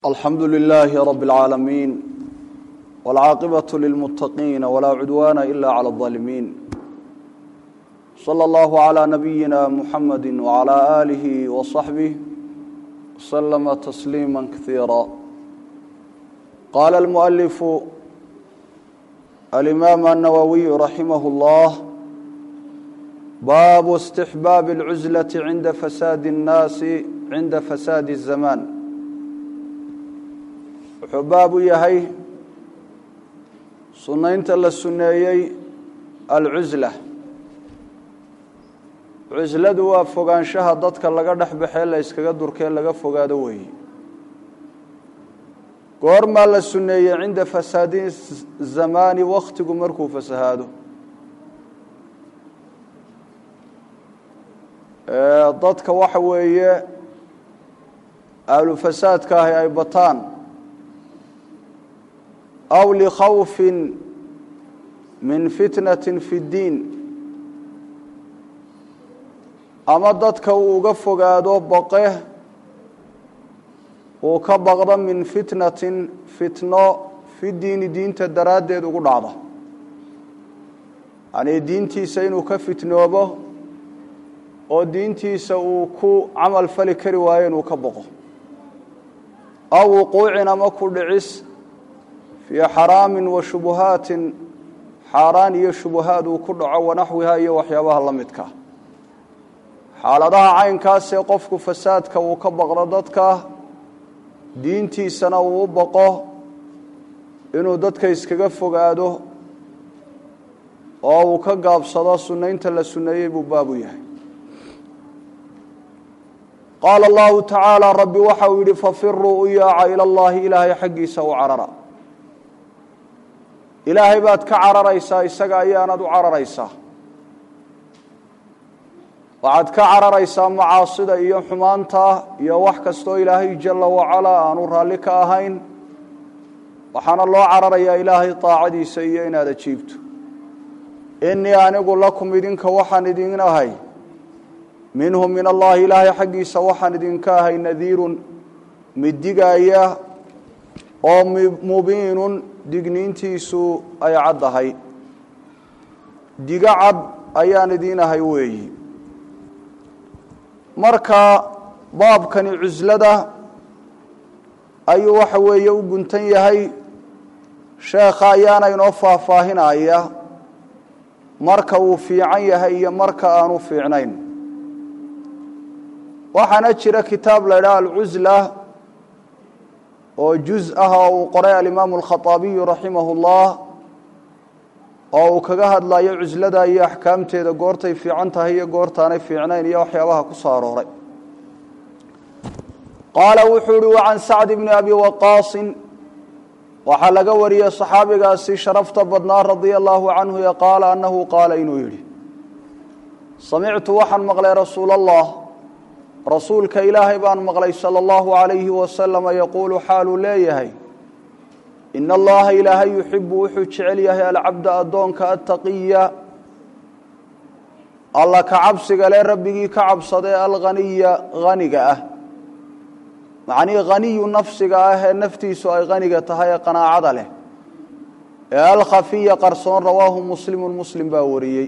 الحمد لله رب العالمين والعاقبة للمتقين ولا عدوان إلا على الظالمين صلى الله على نبينا محمد وعلى آله وصحبه وسلم تسليما كثيرا قال المؤلف الإمام النووي رحمه الله باب استحباب العزلة عند فساد الناس عند فساد الزمان حباب يهي سنينت للسنيي العزلة عزلة وفقان شهدتك لغا دحبخي لا اسكغا دركي لغا فقاده وي قورما للسنيي عند فساد الزمان وقتكم مركو فسهاده dadka waxa weeye ahlu fasaadka ay bataan أو لخوف من فتنة في الدين أما dadka uga fogaado baqeh oo ka baqda min fitnatin fitno fi diinta daraadeed ugu dhacda ani diintiisa inuu ka fitnoobo oo diintiisa uu ku amal fali kari waayo inuu ka baqo aw wuquucina ma ku dhicis في حرام وشبهات حاران iyo shubuhaad uu ku dhaco wanaxwiha iyo waxyaabaha la midka xaaladaha caynkaas ee qofku fasaadka uu ka baqro dadka diintiisana uu baqo inuu dadka iskaga fogaado oo uu ka gaabsado sunnaynta la sunneeyay buu baabu yahay قال الله تعالى ربي waxa uu yiri fafirru ya ila Allah ilaahi xaqiisa u carara ilaahay baad ka cararaysaa isaga ayaanad u cararaysaa waxaad ka cararaysaa macaasida iyo xumaanta iyo wax kasto ilaahay jalla wa ala aanu raali ka ahayn waxaana loo cararayaa ilaahay taacadiisa iyo inaad ajiibto inni anigu lakum idinka waxaan idin ahay minhum min Allah ilaahay xaqiisa waxaan idinka ahay nadiirun midigaya oo mubiinun digniintiisu ay cadahay diga cad ayaan idinahay weeyi marka baabkani cuzlada ayuu waxa weeye u guntan yahay sheekha ayaana inoo faahfaahinaya marka uu fiican yahay iyo marka aanu fiicnayn waxaana jira kitaab la yiraahdo al-Uzla oo juz oo qoray al-Imam al-Khattabi rahimahullah oo kaga hadlayo cuzlada iyo ahkaamteeda goortay fiican tahay iyo goortaanay fiicnayn iyo waxyaabaha ku soo arooray qala wuxuu wa an Sa'd ibn Abi Waqqas waxa laga wariyay saxaabigaasi sharafta badnaa radiyallahu anhu ya qala annahu qala inuu yiri sami'tu waxan maqlay rasuulullah رسولك إلهي بان مغلي صلى الله عليه وسلم يقول حال ليهي إن الله إلهي يحب وحج عليه العبد أدونك التقية الله كعبسك لي ربك كعبصد الغنية غنيقة معني غني نفسك نفتي سؤال غنيقة هي قناعة له الخفية قرصون رواه مسلم باوري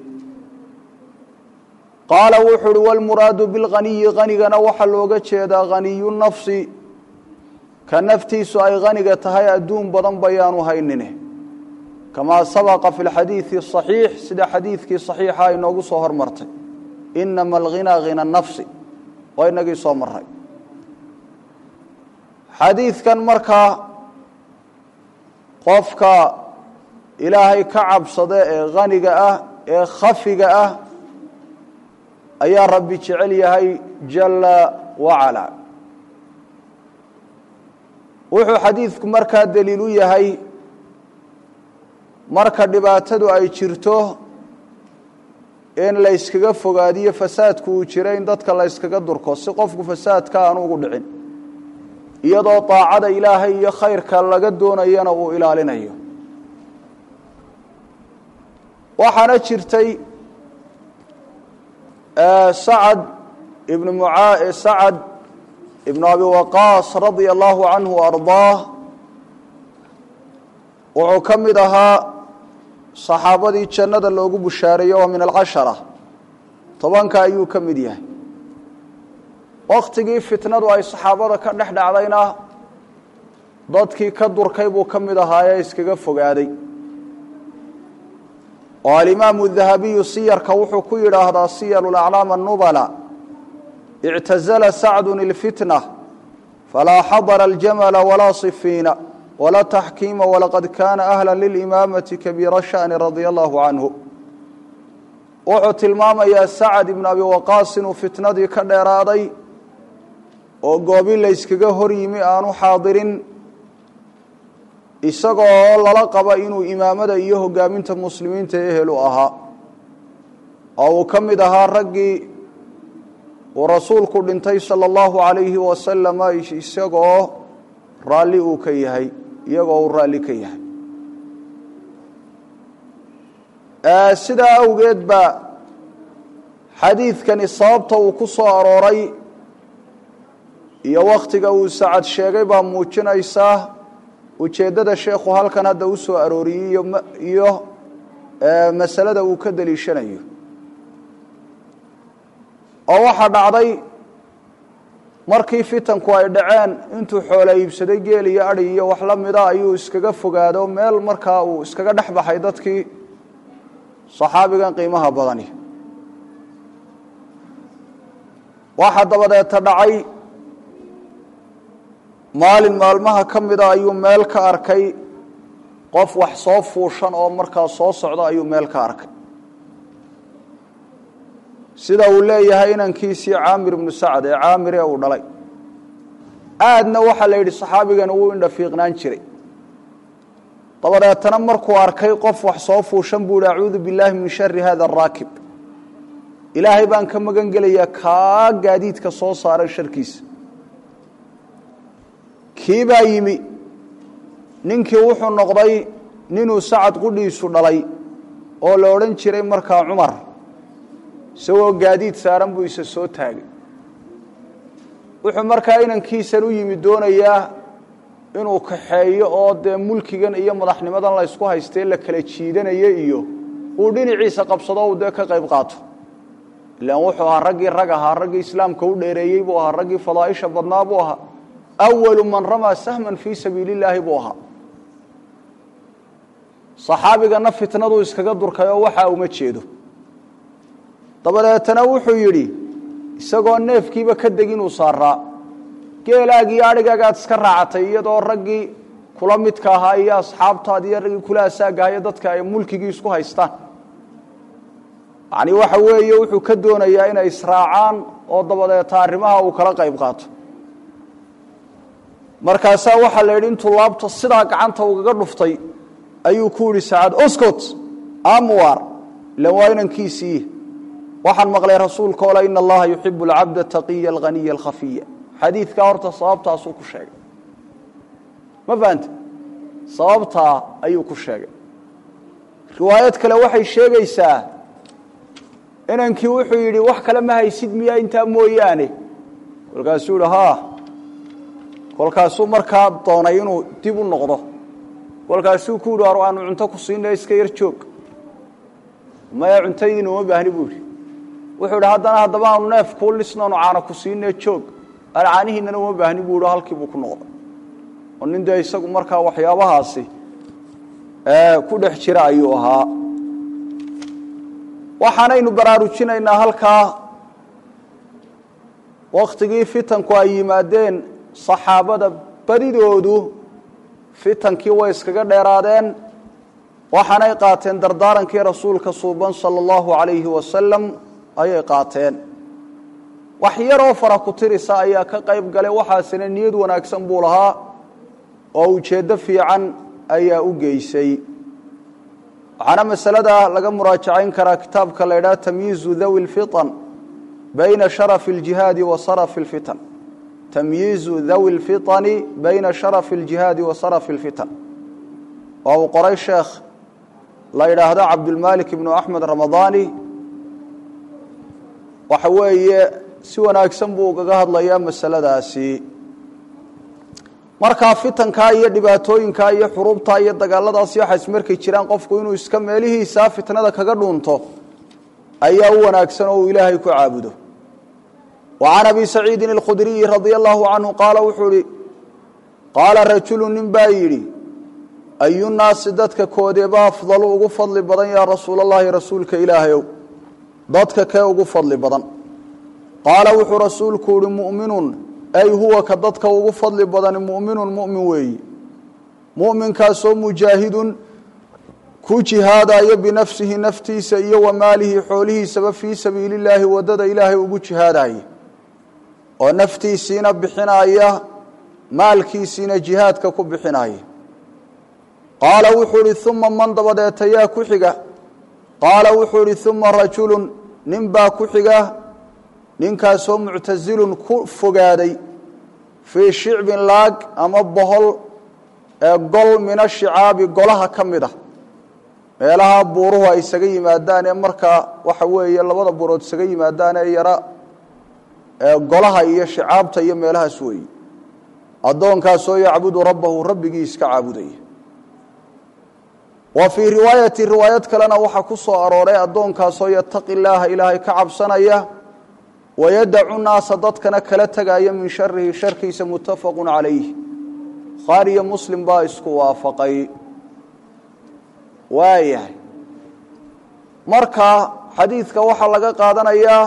قال وحر والمراد بالغني غنينا waxa looga jeeda غني النفس كنفتيس ay غنيga tahay aduun badan bayaan u haynine kama sabaqa fi الحديث الصحيح sida xadiiskii saxiixa ay noogu soo hormartay inma الغنى غنى النفس way nagi soo maray xadiiskan marka qofka ilaahay ka cabsada ee غنيga ah ee khafiga ah ayaa rabbi jecel yahay jalla wa ala wuxuu xadiisku marka daliil u yahay marka dhibaatadu ay jirto in la iskaga fogaadiyo fasaadku uu jiray in dadka la iskaga durko si qofku fasaadka aan ugu dhicin iyadoo taacada ilaahay iyo khayrka laga doonayana uu ilaalinayo waxaana jirtay سعد ابن سعد ibnu abi waqaas radia allahu canhu ardaah wuxuu ka mid ahaa saxaabadii jannada loogu bushaareeyo waa min alcashara 10 ayuu ka mid yahay waqtigii fitnadu ay saxaabada ka dhex dhacdayna dadkii ka durkay buu ka mid ahaa iskaga fogaaday oo al-imaamu dahabiyu siyarka wuxuu ku yidhaahdaa siyarul a'laam an-nubala i'tazala sa'dun al-fitna fala hadara al-jamala wala sifina wala tahkima wala qad kana ahlan lil-imamati kabira sha'ni radiyallahu anhu wuxuu tilmaamayaa Sa'd ibn Abi Waqqas inuu fitnadii ka dheeraaday oo goobi la iskaga hor yimi aanu xaadirin isagoo lala qaba inuu imaamada iyo hogaaminta muslimiinta ehelu ahaa oo ka mid ahaa raggii oo rasuulku dhintay sallallahu alayhi wa sallam isagoo raali uu ka yahay iyagoo raali ka yahay sida awgeed ba xadiidkani sababta uu ku soo arooray iyo waqtiga uu Sa'd sheegay baa muujinaysa ujeedada sheekhu halkan hadda u soo arooriyay iyo masalada uu ka daliishanayo oo waxa dhacday markii fitanku ay dhaceen intuu xoolo iibsaday geel iyo ari iyo wax la mid ah ayuu iskaga fogaado meel markaa uu iskaga dhaxbaxay dadkii saxaabigan qiimaha badani waxa dabadeed dhacay maalin maalmaha kamida ayuu meel ka arkay qof wax soo fuushan oo markaa soo socda ayuu meel ka arkay sida uu leeyahay inankiisii Aamir ibn Sa'd ee Aamir ee uu dhalay aadna waxa la yiri saxaabigan uu indha fiiqnaan jiray dabadeetana markuu arkay qof wax soo fuushan buu a'uudu billahi min sharri hada ar-raakib ilaahay baan ka magan gelayaa ka gaadiidka soo saaray sharkiisa kiiba yimi ninkii wuxuu noqday ninuu Sa'd qudhiisu dhalay oo la oran jiray markaa Umar soo gaadiid saaran buu isa soo taagay wuxuu markaa inankiisan u yimi doonayaa inuu kaxeeyo oo de mulkigan iyo madaxnimadan la isku haystay la kala jiidanayo iyo uu dhinaciisa qabsado oo de ka qayb qaato ilaa wuxuu ahaa raggii islaamka u dheereeyay buu ahaa raggii fadaaisha badnaa buu ahaa أول من رمى سهما في سبيل الله بوها صحابينا فتنadu iskaga durkayo waxa uu ma jeedo dabadeetana wuxuu yiri isagoo neefkiiba ka degin uu saaraa geelaagii arigaaga iska raacatay iyadoo raggii kula midka ahaa iyo asxaabtaadii iyo raggii kula asaagaya dadka ay mulkigii isku haystaan yani waxa weeye wuxuu ka doonayaa inay israacaan oo dabadeeta arrimaha uu kala qayb qaato markaas waxa la yiri intuu laabto sida gacanta uga dhuftay ayuu ku yiri Sa'd uskut amwar lawaynankisi waxaan maqlay rasuulka oo inna allaha yuhibbu al-'abda at-taqiyya al-ghaniyya al-khafiyya hadithka horta sababtaas uu ku sheegay ma faanta sababta ayuu ku sheegay riwaayad kale waxay sheegaysaa inankii wuxuu yiri wax kale ma haysid miya inta mooyaane walkaasuu lahaa kolkaasuu markaa doonay inuu dib u noqdo kolkaasuu ku yiri aan cunto ku siinay iska yar joog ma ay cuntaydiina uma baahni buuri wuxuu haddaba aanu neef ku lisnano caana ku siinay joog alcaanihiina uma baahni buuri halkii buu ku noqdo oo nin day isagu markaa waxyaabahaasi ku dhex jira ayuu ahaa waxaanaynu baraarujinaynaa halkaa waqtigii fitanku ay yimaadeen saxaabada badidoodu fitankii way iskaga dheeraadeen waxaanay qaateen dardaarankii rasuulka suuban sallallahu alayhi wa sallam ayay qaateen wax yar oo fara ku tirisa ayaa ka qayb galay waxaasina niyad wanaagsan buu lahaa oo ujeedo fiican ayaa u geysay waxaana masalada laga muraajacayn karaa kitaabka la yiraahdo tamyiizu dhawi al-fitan bayna sharaf al-jihad wa saraf al-fitan تمييز ذوي الفطن بين شرف الجهاد وصرف الفتن وهو قرأ الشيخ لا يراهد عبد المالك بن أحمد رمضاني وحوي si wanaagsan buu ugaga hadlayaa masaladaasi markaa fitanka iyo dhibaatooyinka iyo xurubta iyo dagaaladaasi waxa ismarkay jiraan qofku inuu iska meelihiisa fitnada kaga dhuunto ayaa u wanaagsan oo ilaahay ku caabudo وعن أبي سعيد الخدري رضي الله عنه قال وحوري قال رجل نبايري أي الناس ضدك كودبا أفضل وفضل بدن يا رسول الله رسولك إلهي ضدك كوغ فضل بدن قال وحو رسولك مؤمن أي هو كضدك وفضل بدن مؤمن وي مؤمن كاسو مجاهد كو جهادا بنفسه نفتي سئي وماله حوله سبب في سبيل الله ودد إلهي وقو جهادا ونفتي سينا بحناية مالكي سينا جهادك كو بحناية قال وحوري ثم من ضبدت يا كحقة قال وحوري ثم رجل ننبا كحقة ننكاسو معتزل فقادي في شعب لاق أمبهل قل من الشعاب قلها كمده meelaha buuruhu ay isaga yimaadaan marka waxa weeye labada buurood isaga yimaadaan yara golaha iyo shicaabta iyo meelahaas weey adoonkaas oo yaabudu rabbahu rabbigiis ka caabuday wa fi riwaayat kalena waxa ku soo arooray adoonkaas oo yataqillaaha ilaahay ka cabsanaya wayad'u naas dadkana kala tagaya min sharrihi sharkiisa muttafaqun alayhi khariya muslim baa isku waafaqay waayahay marka xadiidka waxa laga qaadanayaa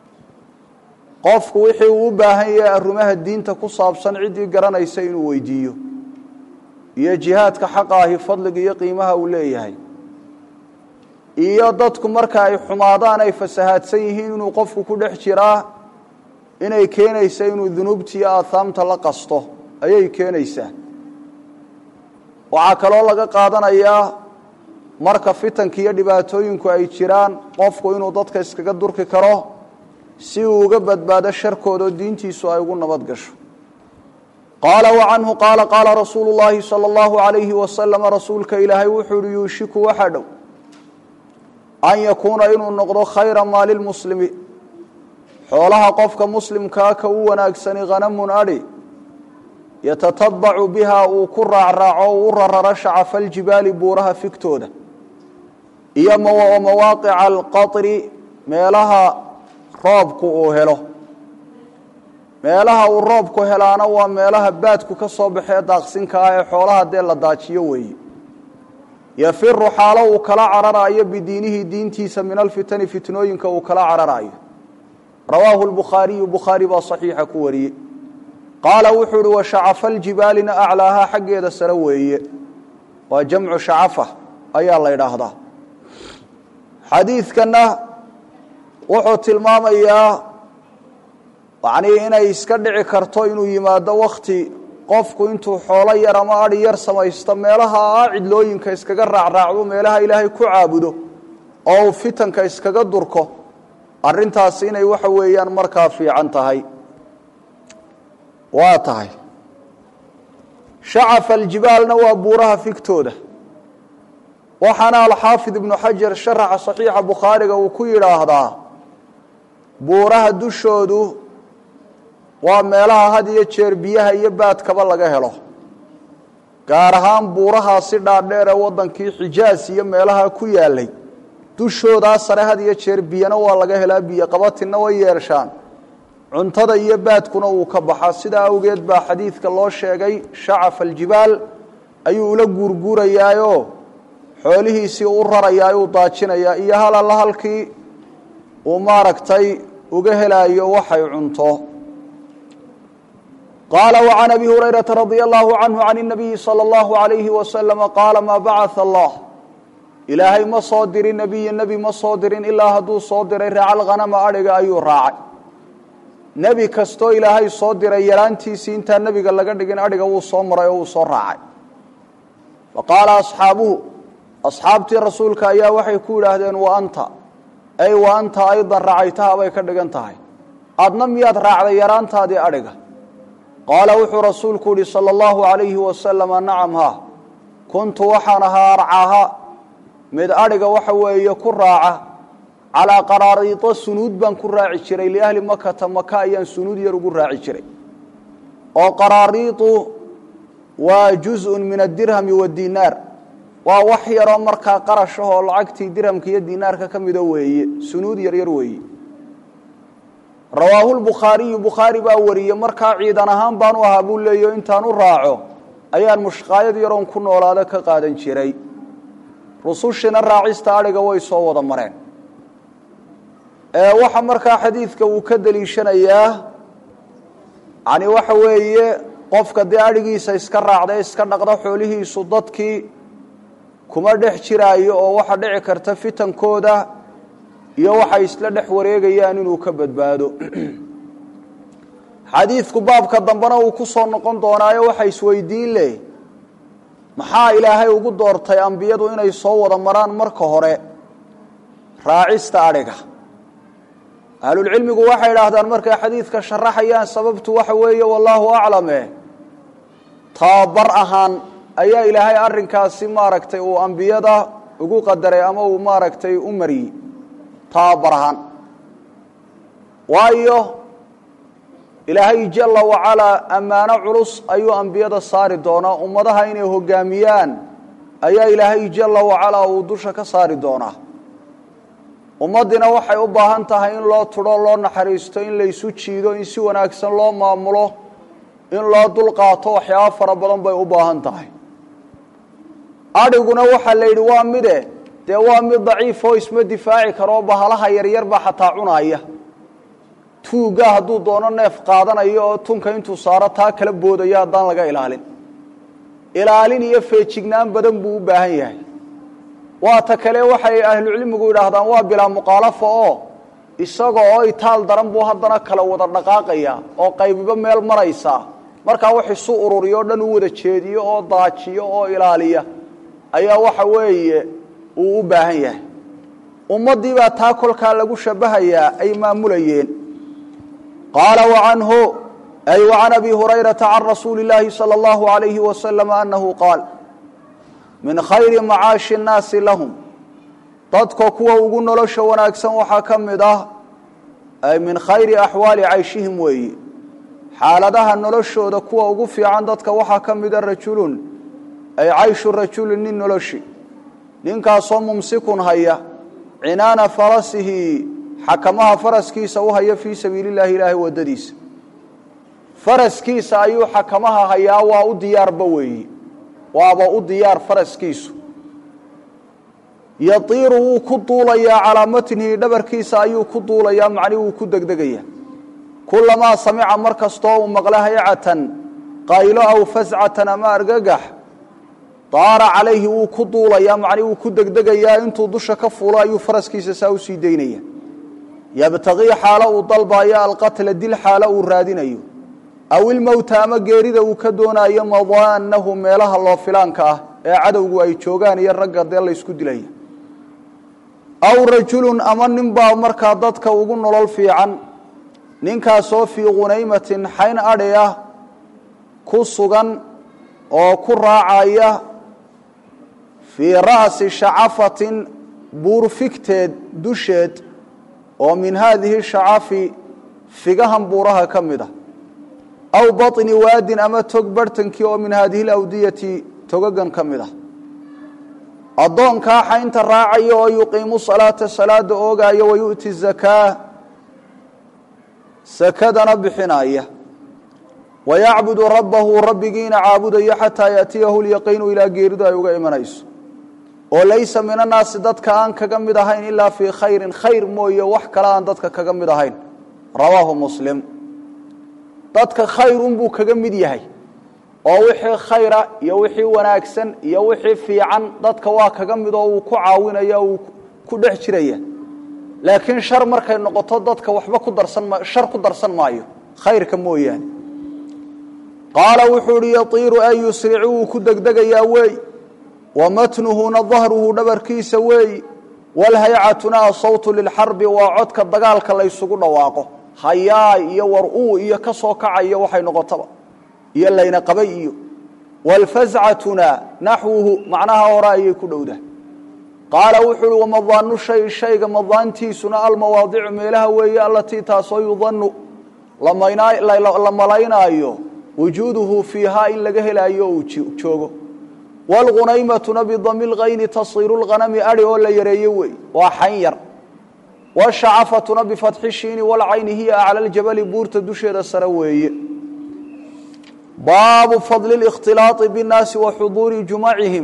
qofku wixii uu u baahan yahay arrimaha diinta ku saabsan cidii garanaysa inuu weydiiyo iyo jihaadka xaqaahi fadliga iyo qiimaha uu leeyahay iyo dadku marka ay xumaadaan ay fasahaadsan yihiin inuu qofku ku dhex jiraa inay keenayso inuu dunuubtii aasaamta la qasto ayay keenaysaa waxa kaloo laga qaadanayaa marka fitanka iyo dhibaatooyinku ay jiraan qofku inuu dadka iskaga durki karo si uu uga badbaado sharkooda diintiisu ay ugu nabad gasho qaala wa anhu qaala rasuulullaahi sallallahu alayhi wa sallam rasuulka ilaahay wuxuu yuushiku waxa dhow an yakuuna inuu noqdo khayra maalil muslimi xoolaha qofka muslimka ka u wanaagsan qanamun ari yatatabacu biha uu ku raacraaco uu rarara shacafal jibaali buuraha fiktooda iyo mawaaqic alqatri meelaha roobku uu helo meelaha uu roobku helaana waa meelaha baadku ka soo baxay daaqsinka ee xoolaha de la daajiyo weey yafiru xaalo uu kala cararayo bidiinihi diintiisa min alfitani fitnooyinka uu kala cararayo rawaahu al-bukhari ba saxiixa ku wariyay qaala wuxuu wa shacafal jibaalina a'laaha xageeda sare weeye waa jamcu shacafa ayaa la yiraahdaa xadiidkana wuxuu tilmaamayaa inay iska dhici karto inuu yimaado waqti qofku intuu xoolo yar ama ari yar samaysto meelaha cidlooyinka iskaga raacraacdo meelaha ilaahay ku caabudo oo fitanka iskaga durko arintaas inay waxa weeyaan markaa fiican tahay waa tahay shacaf aljibaalna waa buuraha fiktooda waxana al-Haafid ibn Hajar sharaxa saxiixa Bukhariga uu ku yiraahdaa buuraha dushoodu waa meelaha had iyo jeer biyaha iyo baadkaba laga helo gaar ahaan buuraha si dhaadheer ee wadankii Xijaas iyo meelaha ku yaalay dushooda sare had iyo jeer biyana waa laga helaa biyo qabatina way yeeshaan cuntada iyo baadkuna uu ka baxa sida awgeed baa xadiidka loo sheegay shacaf aljibaal ayuu la guurguurayaayo xoolihiisi uu rarayaayo daajinaya iyo halkii uu maaragtay uga helaayo waxay cunto قال وعن أبي هريرة رضي الله عنه عن النبي صلى الله عليه وسلم قال ما بعث الله إلهي ما صادر النبي ما صادر إلا هدو صادر رعى الغنم أرق أيو راعي نبي كستو إلهي صادر يلانتي سينتا النبي قال لك أرق أو صمر أو صراعي فقال أصحابتي رسولك يا وحي كول أهدين وأنت أيضا رعيتها ويكدق أنتهي أدنم ياد راعي يلانتا دي أرق قال وحو رسولك صلى الله عليه وسلم نعم كنت وحنها رعاها مد أرق وحوي كراعة calaa qaraariito sunuud baan ku raaci jiray liahli makata maka ayaan sunuud yar ugu raaci jiray oo qaraariitu waa juz'un min addirhami waddinaar waa wax yaroo markaa qarash ahoo lacagtii dirhamka iyo dinaarka ka mida weeye sunuud yar yar weeye rawaahu lbukhaariyu bukhaari baa wariyey markaa ciidan ahaan baan u ahaa buu leeyaho intaan u raaco ayaan mushqaayad yaroon ku noolaada ka qaadan jiray rusushina raacista adhiga way soo wada mareen waxa markaa xadiidka uu ka daliishanayaa yani waxa weeye qofka dee adhigiisa iska raacda iska dhaqda xoolihiisu dadkii kuma dhex jiraayo oo waxa dhici karta fitankooda iyo waxay isla dhex wareegayaan inuu ka badbaado xadiidku baabka dambena uu ku soo noqon doonaayo waxa isweydiin leh maxaa ilaahay ugu doortay ambiyadu inay soo wada maraan marka hore raacista adhiga ahlulcilmigu waxay idhaahdaan markay xadiidka sharaxayaan sababtu waxa weeye wallaahu aclame tababar ahaan ayaa ilaahay arrinkaasi maaragtay uu ambiyada ugu qadaray ama uu maaragtay u mariyey tababar ahaan waayo ilaahay jalla wacalaa ammaano culus ayuu ambiyada saari doonaa ummadaha inay hoggaamiyaan ayaa ilaahay jalla wacalaa uu dusha ka saari doonaa ummaddina waxay u baahan tahay in loo tudho loo naxariisto in laysu jiido in si wanaagsan loo maamulo in loo dulqaato waxyaabo fara badan bay u baahan tahay adhiguna waxaa la yidhi waa mide dee waa mid daciif oo isma difaaci karoo bahalaha yaryar baa xataa cunaya tuugga hadduu doono neef qaadanayo oo tunka intuu saaro taa kala boodayo haddaan laga ilaalin iyo feejignaan badan buu u baahan yahay waa ta kale waxay ahlucilmigu yidhaahdaan waa bilaa muqaalafo oo isaga oo itaal daran buu haddana kala wada dhaqaaqaya oo qaybiba meel maraysa markaa wax isu ururiyo dhan u wada jeediyo oo daajiyo oo ilaaliya ayaa waxa weeye uu u baahan yahay ummadii baa taa kolkaa lagu shabahayaa ay maamulayeen qaala wacanhu ay wacan abi hurayrata can rasuuli illaahi sala allahu alayhi wasalam annahu qaal min khayri macaashi nnaasi lahum dadka kuwa ugu nolosha wanaagsan waxaa ka mid ah ay min khayri axwaali cayshihim weeye xaaladaha noloshooda kuwa ugu fiican dadka waxaa ka mida rajulun ay cayshu rajulin nin noloshi ninkaasoo mumsikun haya cinaana farasihi xakamaha faraskiisa u haya fii sabiili llahi ilaahay waddadiisa faraskiisa ayuu xakamaha hayaa waa u diyaarba weeye waaba u diyaar faraskiisu yatiiru wuu ku duulayaa calaa matnihi dhabarkiisa ayuu ku duulayaa macnii wuu ku degdegayaa kulamaa samica mar kastoo uu maqla haycatan qaylo aw fascatan ama argagax daara calayhi wuu ku duulayaa macnii wuu ku degdegayaa intuu dusha ka fuulo ayuu faraskiisa saa u sii daynaya yabtaqii xaalo uu dalbaayo alqatla dil xaalo uu raadinayo aw ilmowta ama geerida uu ka doonaayo madaanahu meelaha loo filaanka ah ee cadowgu ay joogaan iyo ragga dee laysku dilaya aw rajulun ama nin baa markaa dadka ugu nolol fiican ninkaasoo fii qunaymatin xayn adhi ah ku sugan oo ku raacaya fii ra'si shacafatin buur figteed dusheed oo min haadihi shacafi figahan buuraha ka mid ah aw baطni waadin ama tog barhtankii oo min haadihi lawdiyati togagan ka mid ah addoonkaa xaynta raacaya oo yuqiimu salaata salaada oogaya wayu'ti zakaa sakadana bixinaya wayacbudu rabbahu rabbigiina caabudayo xataa yaأtiyahu lyaqiinu ilaa geeridu ay uga imanayso oo laysa min annaasi dadka aan kaga mid ahayn ilaa fii khayrin khayr mooye wax kale aan dadka kaga mid ahayn rawaahu muslim dadka khayrun buu kaga mid yahay oo wixii khayra iyo wixii wanaagsan iyo wixii fiican dadka waa kaga mid oo uu ku caawinaya uu ku dhex jiraya laakiin shar markay noqoto dadka waxba shar ku darsan maayo khayrka mooyaane qaala wuxuu ihi yatiiru ay yusricu wuu ku degdegayaa weey wamatnuhuna dahruhu dhabarkiisa weey walhaycatuna asawtu lilxarbi waa codka dagaalka laysugu dhawaaqo hayaay iyo war-uu iyo ka soo kacayo waxay noqotaba iyo layna qabay iyo walfascatuna naxwuhu macnaha hore ayay ku dhowdahay qaala wuxuu uhi wamadaanu shayga madaantiisuna almawaadicu meelaha weeye allatii taasoo yudanu la malaynaayo wujuuduhu fiihaa in laga helaayo uu joogo waalghunaymatuna bidami lgayni tasiiru lghanami adhi oo la yareeye wey waa xayn yar washacafatuna bifatxi shiini walcayni hiya acla ljabali buurta dusheeda sare weeye baabu fadli اlاkhtilaaطi bالnaasi wa xuduuri jumacihim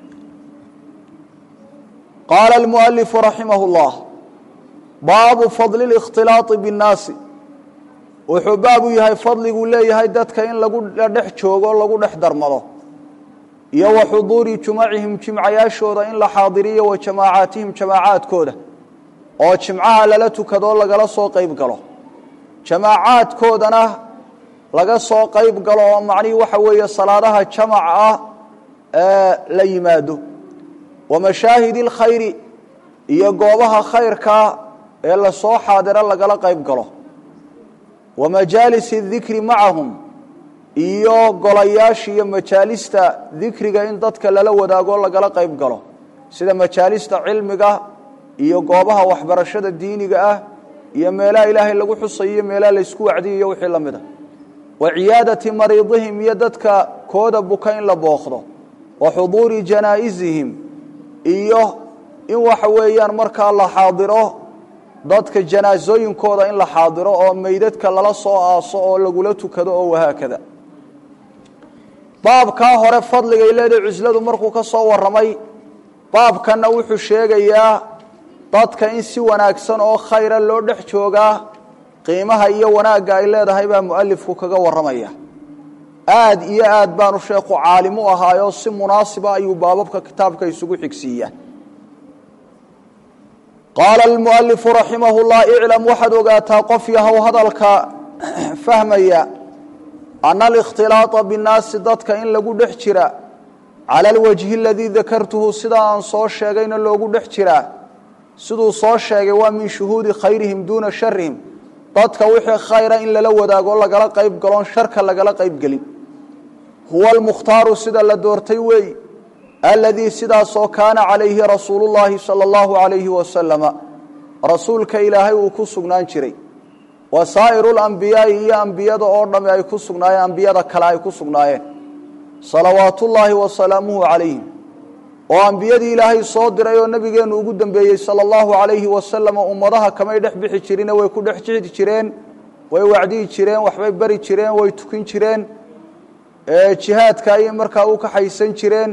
qaala almualifu raximah اllah baabu fadli اlاkhtilaaطi bالnaasi wuxuu baab u yahay fadliguu leeyahay dadka in lagu dhex joogo o lagu dhex darmado iyo wa xuduuri jumacihim jimcayaashooda in la xaadiriyo wa jamaacaatihim jamaacaadkooda oo jimcaha lala tukadoo lagala soo qayb galo jamaacaadkoodana laga soo qayb galo oo macnihii waxa weeye salaadaha jamac ah la yimaado wa mashaahidi اlkhayri iyo goobaha khayrka ee lasoo xaadiro lagala qayb galo wa majaalisi اdikri macahum iyo golayaasha iyo majaalista dikriga in dadka lala wadaago lagala qayb galo sida majaalista cilmiga iyo goobaha waxbarashada diiniga ah iyo meelaha ilaahay lagu xusayo iyo meelaha laysku wacdiyayo wixii la mid a wa ciyaadati mariidihim iyo dadka kooda buka in la booqdo wa xuduuri janaa'izihim iyo in waxa weeyaan markaa la xaadiro dadka janaasooyinkooda in la xaadiro oo meydadka lala soo aaso oo lagula tukado oo wahaakada baabkaa hore fadligay leedahay cusladu markuu ka soo warramay baabkanna wuxuu sheegayaa dadka in si wanaagsan oo khayra loo dhex joogaa qiimaha iyo wanaagga ay leedahay baa mualifku kaga warramaya aad iyo aad baanu sheekhu caalim u ahaayo si munaasiba ayuu baababka kitaabka isugu xigsiiyaa qaala almualifu raximah llah iclam waxaad ogaataa qof yahow hadalka fahmaya ana alikhtilaaطa binnaasi dadka in lagu dhex jira cala alwajhi aladii dakartuhu sidaa aan soo sheegayna loogu dhex jiraa siduu soo sheegay waa min shuhuudi khayrihim duuna sharihim dadka wixii khayra in lala wadaago lagala qayb galoon sharka lagala qayb gelin huwa almukhtaaru sida la doortay weey aladii sidaasoo kaana calayhi rasuulu llaahi sala allahu calayhi wasalama rasuulka ilaahay uu ku sugnaan jiray wa saa'iru lambiyaai iyo ambiyada oo dhamme ay ku sugnaayeen ambiyada kale ay ku sugnaayeen salawaatullaahi wasalaamuhu calayhim oo ambiyadii ilaahay soo diray oo nabigeennu ugu dambeeyey sala allahu calayhi wasalama ummadaha kamay dhex bixi jirine way ku dhex jihdi jireen way wacdiyi jireen waxbay bari jireen way tukin jireen jihaadka ayay markaa u kaxaysan jireen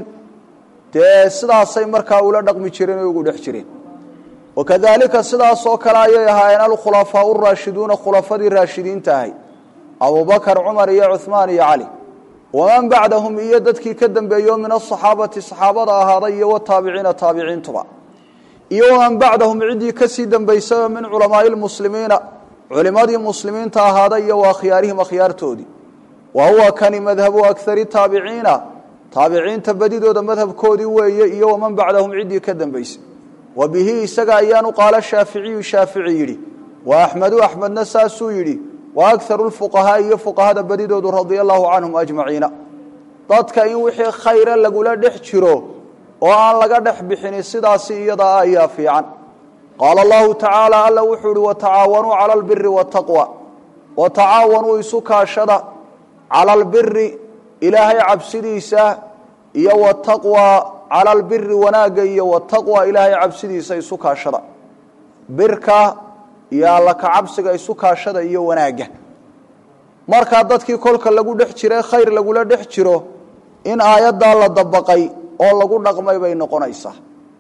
dee sidaasay markaa ula dhaqmi jireen oo ugu dhex jireen wakadaalika sidaasoo kale ayay ahaayeen alkhulafaau raashiduuna khulafadii raashidiinta ahay abubakar cumar iyo cuhmaan iyo cali waman bacdahum iyo dadkii ka dambeeyo min asaxaabati saxaabada ahaaday iyo wataabiciina taabiciintuba iyo waman bacdahum ciddii kasii dambaysay min culamaai lmuslimiina culimadii muslimiinta ahaaday iyo wa akhyaarihim akhyaartoodii wa huwa kani madhabu akari taabiciina taabiciinta badidooda madhabkoodii weeye iyo waman bacdahum ciddii ka dambaysay wa bihi isaga ayaanu qaala shaaficiyu shaafici yidhi wa axmedu axmedna saasuu yidhi wa akaru lfuqahaai iyo fuqahada badidoodu radia allahu canhum ajmaciina dadka in wixii khayra lagula dhex jiro oo aan laga dhex bixini sidaasi iyadaa ayaa fiican qaala allahu tacaala alla wuxuu ihi watacaawanuu cala albiri waataqwa watacaawanuu isu kaashada cala albiri ilaahay cabsidiisa iyo wataqwa cala albiri wanaagga iyo wataqwa ilaahay cabsidiisa isu kaashada birka iyo alla ka cabsiga isu kaashada iyo wanaagga markaa dadkii kolka lagu dhex jire khayr lagula dhex jiro in aayaddaa la dabaqay oo lagu dhaqmay bay noqonaysaa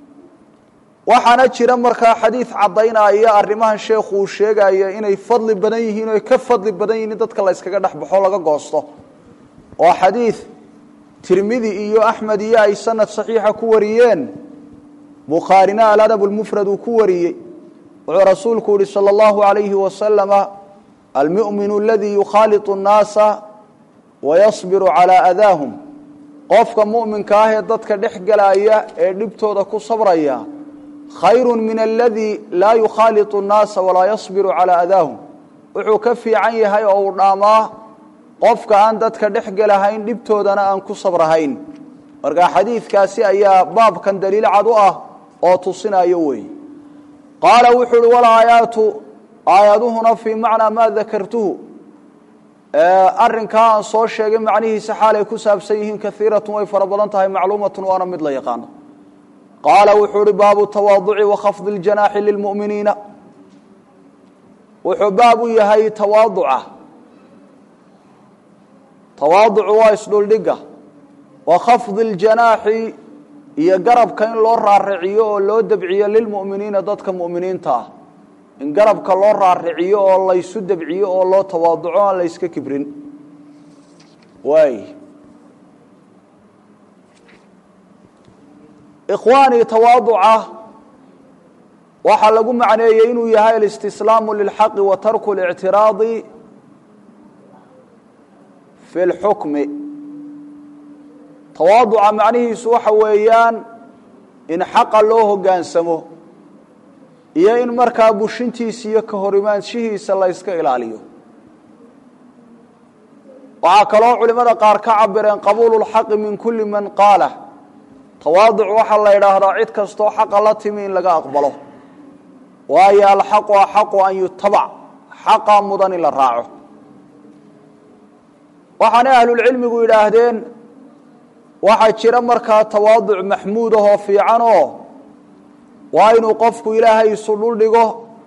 waxaana jira markaa xadiid caddaynaya arrimahan sheekhu uu sheegaya inay fadli badan yihiin o ay ka fadli badan yihiin in dadka la yskaga dhex baxo laga goosto oo xadiid tirmidi iyo axmed iyo ay sanad saxiixa ku wariyeen bukhaarina aladab lmufrad uu ku wariyey wuxuu rasuulku yihi salى اllahu عalayhi wasalama almu'minu aladii yukhaaliطu الnaasa wayasbiru calىa adaahum qofka mu'minka ah ee dadka dhex gelaya ee dhibtooda ku sabraya khayru min aladii laa yukhaaliطu الnaasa walaa yasbiru calىa adaahum wuxuu ka fiican yahay oo uu dhaamaa qofka aan dadka dhex gelahayn dhibtoodana aan ku sabrahayn marka xadiidkaasi ayaa baabkan daliil cad u ah oo tusinayo weey qaala wuxuu wala aayaatu aayaduhuna fi macna ma dhakartuhu arrinka aan soo sheegay macnihiisa xaalay ku saabsan yihiin kathiiratun way farabadan tahay macluumatun waana mid la yaqaan qaala wuxuu baabu tawaadu'i wa khafd al-janaahi lil mu'miniina wuxuu baabu yahay tawaadu'a tawaadu'u waa isdhuldhiga wa khafd al-janaahi iyo garabka in loo raariciyo oo loo dabciyo lil mu'miniina dadka mu'miniinta in garabka loo raariciyo oo la isu dabciyo oo loo tawaaduco aan la iska kibrin way ikhwani tawaaduca waxa lagu macneeyay inuu yahay al-istislaamu lil haqq wa tarku al-i'tiraadi fi al-hukm tawaaduca macnihiisu waxa weeyaan in xaq loo hogaansamo iyo in markaa bushintiisa iyo ka horimaanshihiisa la iska ilaaliyo waxa kaloo culimada qaar ka cabireen qabuulul xaq min kulli man qaala tawaadu waxa la yiraahdaa cid kasto xaq la timi in laga aqbalo waayo al xaq wa xaq an yutaba xaqa mudan la raaco waxana ahlul cilmigu yiraahdeen waxa jira markaa tawaadu mahmuud oo fiican oo waa inuu qofku ilaahay isu dhul dhigo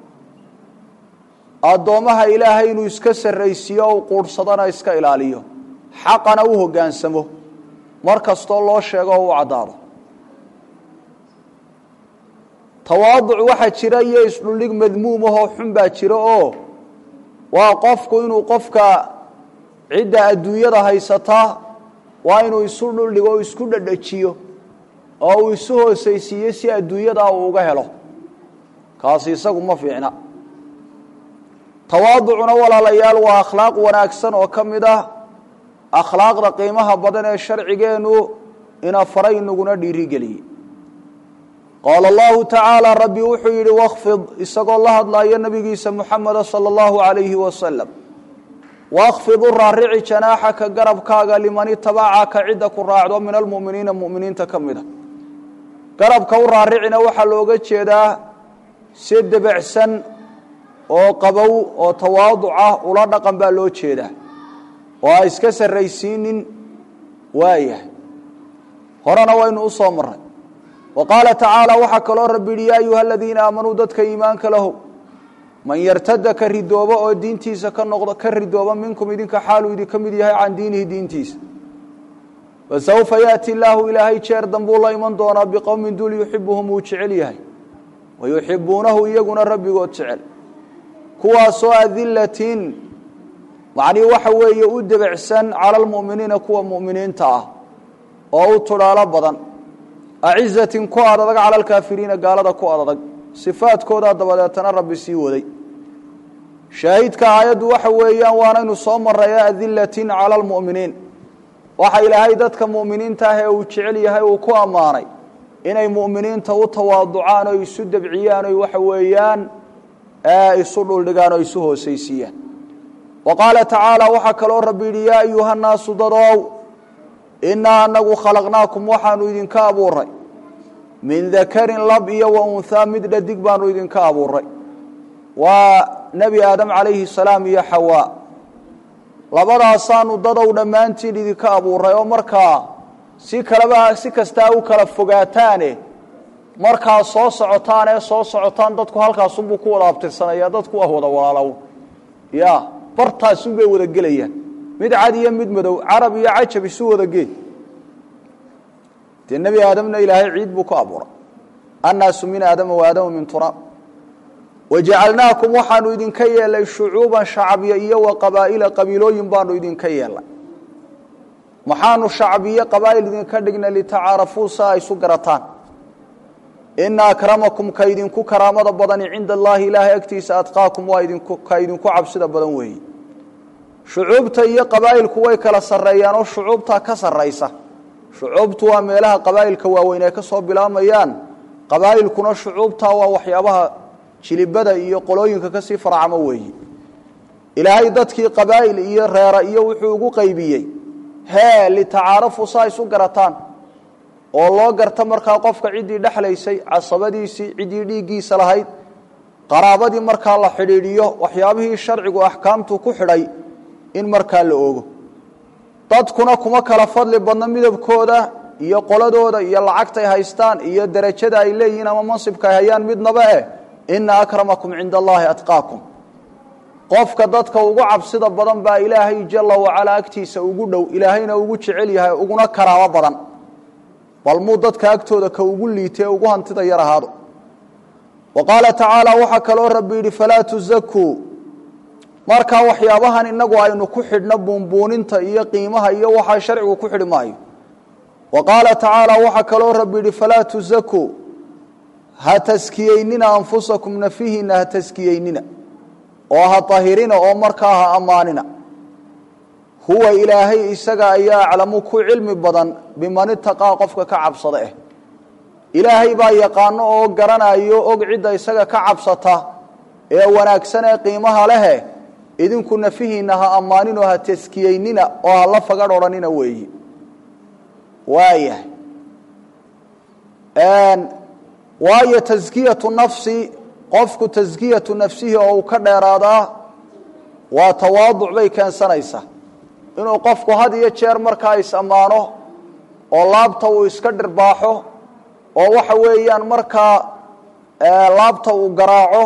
adoomaha ilaahay inuu iska sareysiyo oo quursadana iska ilaaliyo xaqana uu hogaansamo markasto loo sheego oo cadaado tawaadu waxa jira iyo isdhul dhig madmuum oo xun baa jira oo waa qofku inuu qofka cid adduunyada haysata waa inuu isu dhul dhigo oo isku dhadhajiyo oo uu isu hoosaysiyo si adduunyada uu uga helo kaasi isagu ma fiicna tawaaducuna walaalayaal waa akhlaaq wanaagsan oo kamida akhlaaqda qiimaha badan ee sharcigeenu ina faray nuguna dhiiri galiye qala allah ta'ala rabbi wuxuu yiri waqfid isagoo la hadlayo nabigiisa muhammad sallallahu alayhi wa sallam waqfid rari'i janahaka garabkaaga liman tabacaka cidda ku raacdo min almu'miniina mu'miniinta kamida garabka u raaricina waxa looga jeedaa si dabacsan oo qabow oo tawaaduca ula dhaqan baa loo jeedaa oo iska sareysiinin waaya horana waynu u soo maray وقال تعالى وحكى ربي يا أيها الذين آمنوا ضدك إيمانك له من يرتد كردوبة أو دينتيس كالنقضة كردوبة منكم إذنك حالوا إذن كمديها عن دينه دينتيس وسوف يأتي الله إلهي شير دنبو الله من دونا بقوم دول يحبهم وتشعليه ويحبونه يقون ربي وتشعل كوا سوء ذلة معني وحوى يؤد بعسن على المؤمنين كوا مؤمنين تعه أو ترى بضن أعزة كوادك على الكافرين قال كوادك صفات كودا دبلتنا ربي سيودي شاهد كآيات وحويا وانا نصوم الرياء ذلة على المؤمنين وحي لهيدتك مؤمنين تاهي وتشعليها وكو أماني إني مؤمنين تواضعان ويسد بعيان وحويان يصلوا لقان ويسوه سيسيا وقال تعالى وحكى ربي يا أيها الناس ضروا إنا أنه خلقناكم وحانو إذن كابوري من ذكر لبي وأنثى مدل دقبانو إذن كابوري ونبي آدم عليه السلام يا حواء لبدا صانو ضدو دمانتين إذن كابوري ومركا سيكستاو كالفقاتاني مركا صوص عطان دادكو هالكا صنبوكو ولابترسانا يا دادكو أهو دوالو يا برتا سنبي ودقليا mid caadiya mid madow arab iyo ajab isu wada geey nabi aadamna ilaahay ciid buu ku abuuray annaasu min aadam wa aadam min turab waja'alnaakum waxaanu idinka yeelay shucuuban shacbiya iyo wa qabaa'ila qabiilooyin baanu idinka yeelay maxaanu shacbiya qabaa'il idinka dhigna li ta'arafu saa isu garataan inna akramakum kaydinku karaamada badan inda allah ilaahay agtiisa atqaakum wa idinku kaydinku cabsida badan weey shucuubta iyo qabaa'ilku way kala sareeyaan oo shucuubta ka sareysa shucuubtu waa meelaha qabaa'ilka waaweyn ay ka soo bilaamayaan qabaa'ilkuna shucuubta waa waxyaabaha jilibada iyo qolooyinka ka sii faracamo weey ilaahay dadkii qabaa'il iyo reera iyo wuxuu ugu qaybiyay li taarafu saayisu garataan oo loo garta markaa qofka cidii dhaxlaysay casabadiisii cidii dhiigiisa lahayd qaraabadii markaa la xidhiidhiyo waxyaabihii sharcigu axkaamtu ku xidhay in markaa la oogo dadkuna kuma kala fadli badna midabkooda iyo qoladooda iyo lacagtay haystaan iyo darajada ay leeyihiin ama mansibka ay hayaan midnaba inna akramakum cinda allahi atqaakum qofka dadka ugu cabsida badan baa ilaahay jalla wacala agtiisa ugu dhow ilaahayna ugu jecel yahay uguna karaamo badan bal muu dadka agtooda ka ugu liitay ugu hantida yar ahaado وقال تعالى waxa kaloo rabbi yidhi falaa tuzakuu markaa waxyaabahan inagu aynu ku xidhno buunbuuninta iyo qiimaha iyo waxa sharcigu ku xidhi maayo وقال تعالى waxa kaloo rabbi yidhi falaa tuzakuu ha taskiyeynina anfusakum nafihina ha taskiyeynina oo ha tahirina oo markaa ha ammaanina huwa ilaahay isaga ayaa aclamu ku cilmi badan biman ittaqaa qofka ka cabsada ilaahay baa yaqaano oo garanayo og cid isaga ka cabsata ee wanaagsan ee qiimaha leh idinku nafihiina ha amaanin oo ha taskiyeynina oo ha la faga dhoranina weeyi waayo tazkiyatu nafsi qofku tazkiyatu nafsihi oo ka dheeraada waa tawaaduc bay keensanaysaa inuu qofku had iyo jeer markaa is amaano oo laabta uu iska dhirbaaxo oo waxa weeyaan markaa laabta uu garaaco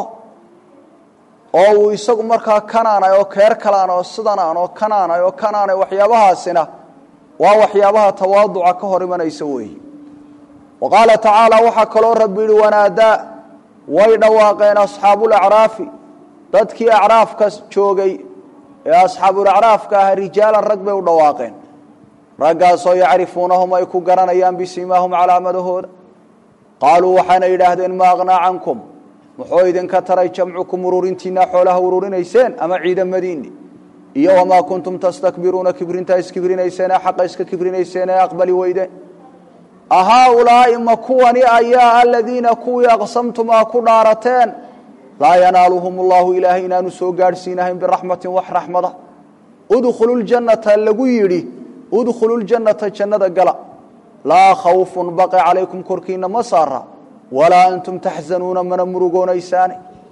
oo uu isagu markaa kanaanay oo keer kalaan oo sidan oo kanaanay waxyaabahaasina waa waxyaabaha tawaaduca ka hor imanaysa weeye وقال تعالى waxa kaloo rabbi yidhi wanaadaa way dhawaaqeen asxaabul acraafi dadkii acraafka joogay ee asxaabul acraafka ah rijaalan rag bay u dhawaaqeen raggaasoo yacrifuunahum ay ku garanayaan bisimaahum calaamadahooda qaaluu waxaana yidhaahdeen ma aqnaa cankum muxuu idinka taray jamcukum ururintiina xoolaha ururinayseen ama ciidamadiinni iyo wamaa kuntum tastakbiruuna kibrintaa iskibrinayseen xaqa iska kibrinayseen aqbali weydeen ahaulaa'i ma kuwani ayaa aladiina kuwii aqsamtum aa ku dhaarateen laa yanaaluhum allahu ilaahay inaanu soo gaadhsiinahayn biraxmatin wax raxmada udkhulu ljannata lagu yidhi udkhulu ljannata jannada gala laa khawfun baqi calaykum korkiina ma saara walaa antum taxzanuuna mana murugoonaysaane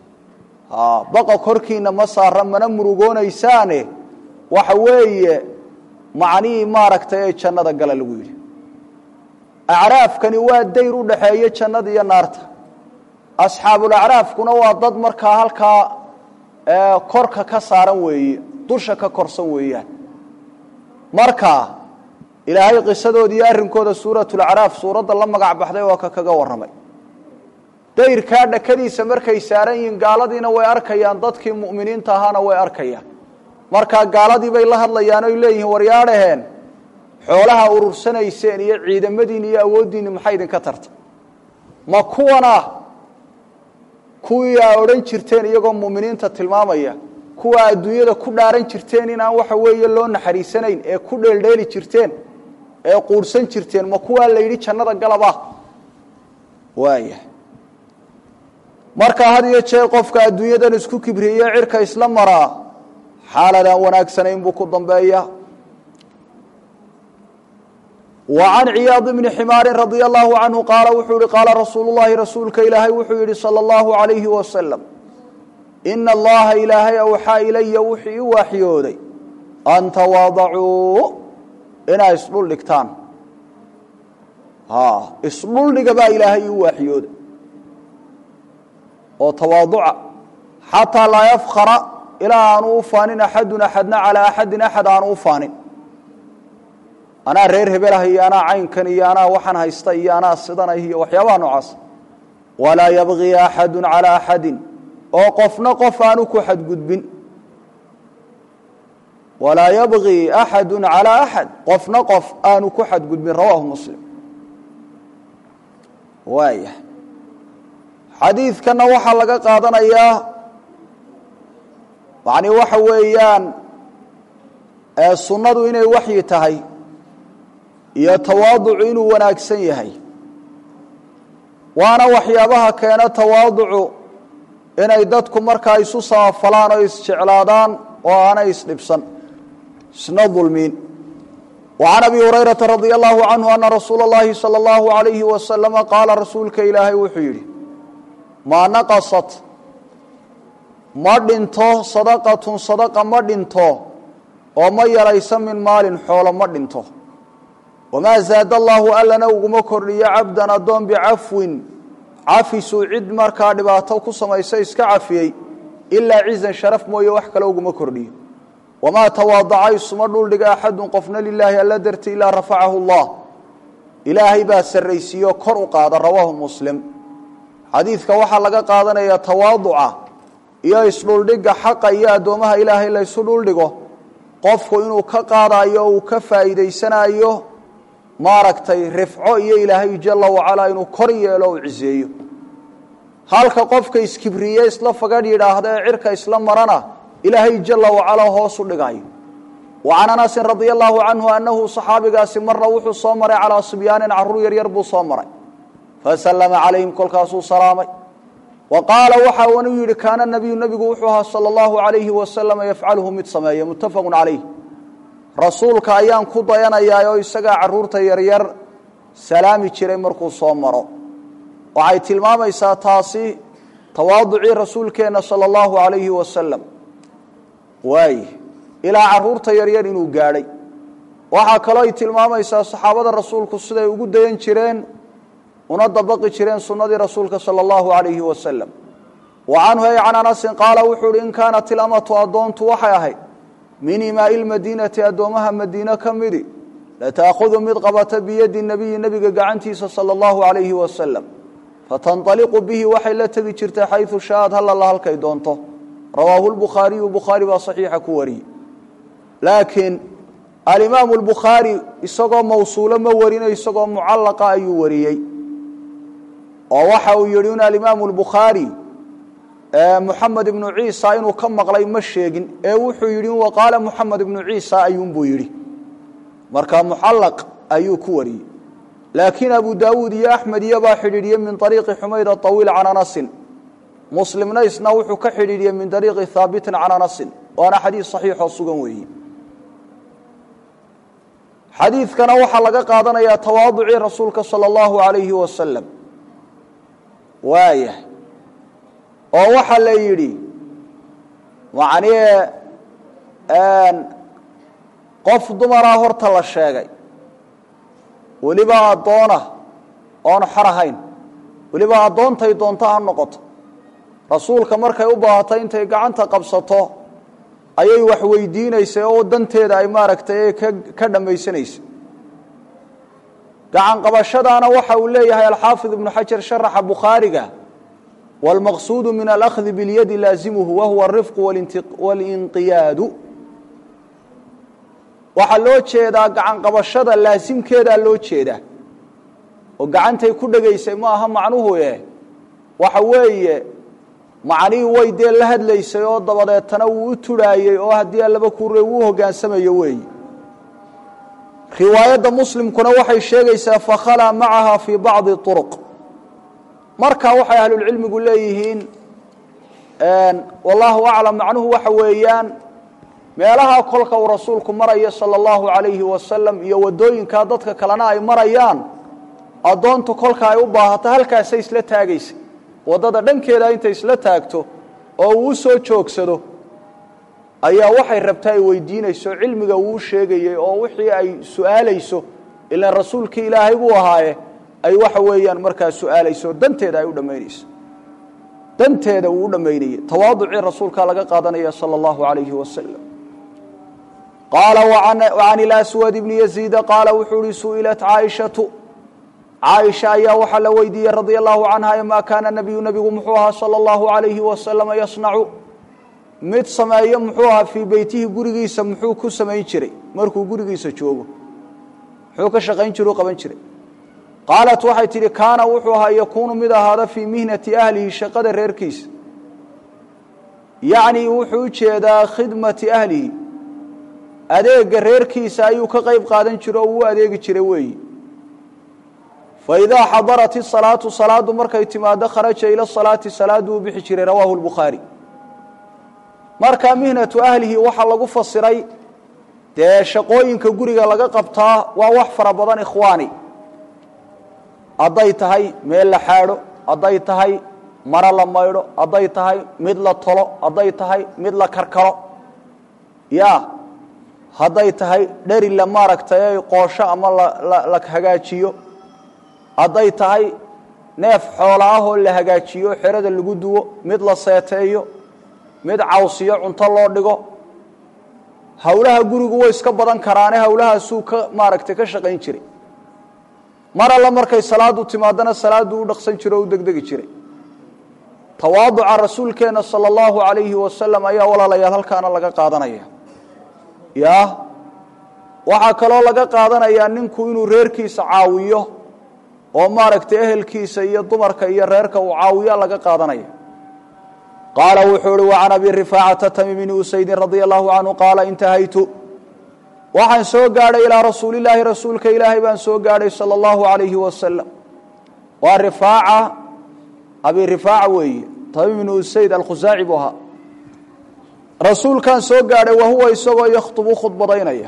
baqa korkiina ma saara mana murugoonaysaane waxa weeye macnihii maaragtay ee jannada gala lagu yidhi acraafkani waa dayr u dhaxeeya jannada iyo naarta asxaabul acraafkuna waa dad markaa halkaa korka ka saaran weeye dusha ka korsan weeyaan marka ilaahay qisadoodii arrinkooda suuratul acraaf suuradda la magac baxday waa kaga waramay dayrkaa dhakadiisa markay saaran yihiin gaaladiina way arkayaan dadkii mu'miniinta ahaana way arkayaan markaa gaaladii bay la hadlayaan oy leeyihiin waryaadhaheen xoolaha urursanayseen iyo ciidamadiina iyo awooddiina maxay idinka tarta ma kuwana kuwii aa odhan jirteen iyagoo mu'miniinta tilmaamaya kuwa adduunyada ku dhaaran jirteen inaan waxa weeye loo naxariisanayn ee ku dheeldheeli jirteen ee quursan jirteen ma kuwaa la yidhi jannada galaba waaya marka had iyo jeer qofka adduunyadan isku kibriye cirka isla maraa xaaladaan wanaagsanayn buu ku dambeeya وعن عياض بن حمار رضي الله عنه قال وحوري قال رسول الله رسولك إلهي وحوري صلى الله عليه وسلم إن الله إلهي أوحى إلي وحيودي أن تواضعوا إنا إسلول لكتان إسلول لكبا إلهي وحيودي وتواضع حتى لا يفخر إلى أن أوفان أحدنا على أحد أن أوفان أنا رير هبله هي أنا عين كان هي أنا وحن هيستي أنا الصدنا هي وحيوان عص ولا يبغي أحد على أحد وقفنا قفانك حد قدبن ولا يبغي أحد على أحد قفنا قفانك حد قدبن رواه مسلم وايه حديث كان وحا لغا قادنا إياه يعني waxa weeyaan sunnadu inay waxyi tahay iyo tawaaduc inuu wanaagsan yahay waana waxyaabaha keena tawaaducu inay dadku markaa isu saafalaan oo isjeclaadaan oo aanay isdhibsan isna dulmiin وعن أبي هريرة رضي الله عنه أن رسول الله صلى الله عليه وسلم قال رسولك إلهي وحيري ما نقصت مدنتو صدقة مدنتو وما يريس من مال حول مدنتو وما زاد الله ألا نوغ مكري عبدا دون بعفو عفس عد مركا دباتو كسما يسيسك عفيي إلا عزا شرف مويا وحكا لوغ مكري وما تواضع يسمروا لك أحد قفنا لله ألا درت إلا رفعه الله إلهي باس الرئيسي كرء قادر رواه مسلم حديثك وحا لك قادنا يا تواضع يا يسلول لك حقا يا دومها إلهي لا يسلول لك قفه إنه كقاضا يو كفايدي سنة يو ماركتي رفعه يا إلهي جل وعلا إنه كريه لو عزيه هالك قفك إسكبريه إسلا فقاد يراهده عرك إسلام مرنا إلهي جل وعلا هو صدقائي وعن أنس رضي الله عنه أنه صحابي قاسم مرة وحو صامر على صبيان عرو يربو صامر فسلم عليهم كل كاسو سلامي وقال وحا ونوير كان النبي وحوها صلى الله عليه وسلم يفعله متسمية متفق عليه رسولك أيام كضيانا يايو يساقا عرورتا يرير سلامي تشري مركو صامر وعي تلماما يساتاسي تواضعي رسولك صلى الله عليه وسلم واي إلى عرورتا يرير إنو قاري وحا كلاي تلماما يسا صحابة الرسولك الصدي وقود ديان تشرين ونضبق جيرين سنة رسولك صلى الله عليه وسلم وعنه عن أنس قال وحور إن كانت الأمة أدونت وحياهي من إماء المدينة أدومها مدينة كمدي لتأخذ مضغبة بيد النبي قعنتي صلى الله عليه وسلم فتنطلق به وحيلة بجرت حيث شاهد هل الله الكيدونته رواه البخاري وبخاري وصحيح كوري لكن الإمام البخاري إساقوا موصولا مورين إساقوا معلقا أي وريي ووحاو يريون الإمام البخاري محمد بن عيسى إنه كم مغلي مشيقين وحو يريون وقال محمد بن عيسى أيون بويري مركا محلق أيو كوري لكن أبو داود يا أحمد يبا حريريا من طريق حميد الطويل عن أنس مسلم نيس نوحو كحريريا من طريق ثابت عن أنس وأنا حديث صحيح الصقنوي حديث كان وحا لغا قادنا يا تواضع رسولك صلى الله عليه وسلم وايه ووحا ليري وعنيه قف دمرا هورتا لا شيغاي وليبا ادونه اون خرهين وليبا ادونتay doonta ha noqoto rasuulka markay u baahatay intay gacanta qabsato ayay wax weydiinaysay oo danteeda ay maaragtay ka dhamaysanayso gacan qabashadaana waxa uu leeyahay al-Hafiz ibn Hajar sharaxa Bukhariga والمقصود من الأخذ باليد لازمه وهو الرفق والانقياد وحلو جيدا gacan qabashada laasimkeeda loo jeeda oo gacantay ku dhageysay ma aha macnuhu waxa weeye macni way de la hadlaysay oo dabadeetana uu u turaayay oo hadii laba ku reewu hogaansamayo weey riwaayada muslimkuna waxay sheegaysaa fa khala maaha fi ba'd turuq marka waxay ahlul cilmigu leeyihiin wallahu a'lam macnuhu waxa weeyaan meelaha kolka uu rasuulku marayo sallallahu alayhi wasallam iyo wadooyinka dadka kalena ay marayaan adoontu kolka ay u baahato halkaas ay isla taagaysa wadada dhankeeda inta isla taagto oo uu soo joogsado ayaa waxay rabtaa weydiinayso cilmiga uu sheegayay oo wixii ay su'aalayso ila rasuulka ilaahay buu ahaaye ay waxa weeyaan markaa su'aalayso danteeda ay u dhameynayso danteeda uu dhameynayay tawaaduci rasuulka laga qaadanaya sallallahu alayhi wasallam قال وعن الأسود بن يزيد قال وحوري سئلت عائشة يا وحل ويدي رضي الله عنها ما كان النبي محوها صلى الله عليه وسلم يصنع مد سمايا محوها في بيته غريغيسا محو ku sameyn jiray markuu gurigiisa joogo wuxuu ka shaqeyn jiray qaban jiray قالت waxay tiri kaana wuxuu yakunu mid ahada fi mihnati ahlihi shaqada reerkiis yaani wuxuu jeedaa khidmati ahlihi adeega reerkiisa ayuu ka qayb qaadan jiray oo uu adeegi jiray weey فإذا حضرت الصلاة صلاة مركي تماد خرج إلى الصلاة صلاة بحجر رواه البخاري مركا مهنة أهله وحا لغو فسري dee shaqooyinka guriga laga qabtaa waa wax fara badan ikhwaani hadday tahay meel la xaadho hadday tahay mara la maydho hadday tahay mid la tolo hadday tahay mid la karkaro ya hadday tahay dheri la maaragtay qoosho ama la hagaajiyo hadday tahay neef xoolo ah oo la hagaajiyo xerada lagu duwo mid la seeteeyo mid cawsiyo cunto loo dhigo hawlaha gurigu way iska badan karaane hawlahaasuu ka maaragtay ka shaqayn jiray mar alla markay salaadu timaadana salaadu u dhaqsan jiro u degdegi jiray tawaaduca rasuulkeena sallallahu alayhi wasallam ayaa walaalayaal halkaana laga qaadanaya ya waxa kale oo laga qaadanaya ninku inuu reerkiisa caawiyo oo maaragtay ehelkiisa iyo dumarka iyo reerka uu caawiyo laga qaadanaya قال وحور وعن أبي رفاعة تميم بن أسيد رضي الله عنه قال انتهيت وحن سو غاري إلى رسول الله رسولك إلهي بان سو غاري صلى الله عليه وسلم والرفاعة أبي رفاعة وي تميم بن أسيد الخزاعي بها رسول كان سو غاري وهو يسوى يخطب خطبتين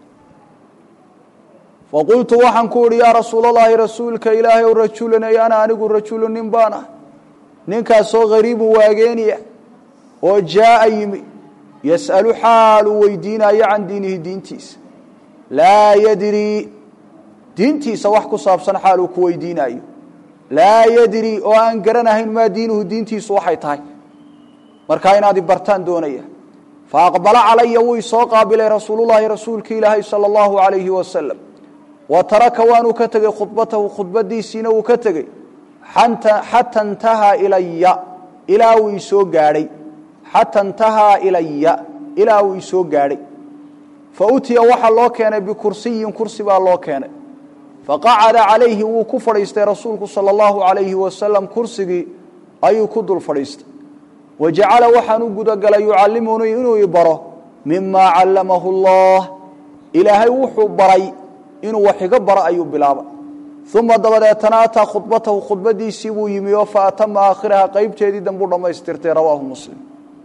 فقلت وحن كور يا رسول الله رسولك إلهي ورجلنا أنا أنقل رجل نبانا ninkaasoo gariibu waageeniya oo jaa yimi yas'alu xaalu weydiinaya can diinihi diintiisa laa yadri diintiisa wax ku saabsan xaalu ku weydiinayo laa yadri oo aan garanahayn maa diinuhu diintiisu waxay tahay markaa inaad bartaan doonaya faaqbala calaya wuu soo qaabilay rasuulullaahi rasuulka ilaahay sala allahu calayhi wasalam wa taraka waanu ka tegey khudbatahu khudbadiisiina uu ka tegey حتى انتهى إلي إلى ويسو غاري حتى انتهى إلي إلى ويسو غاري فأتي وحا الله كان بكرسي كرسي با الله كان فقعد عليه وكفر يستي رسولك صلى الله عليه وسلم كرسي أي كد الفريست وجعل وحا نقود قال يعلمني إنه يبره مما علمه الله إلهي وحو بري إنه وحي قبر أي بلابا ثم دبدتنا أتى خطبته خطبتي سيبو يميو فأتم آخرها قيب تيدي دنبور لما يسترتي رواه مسلم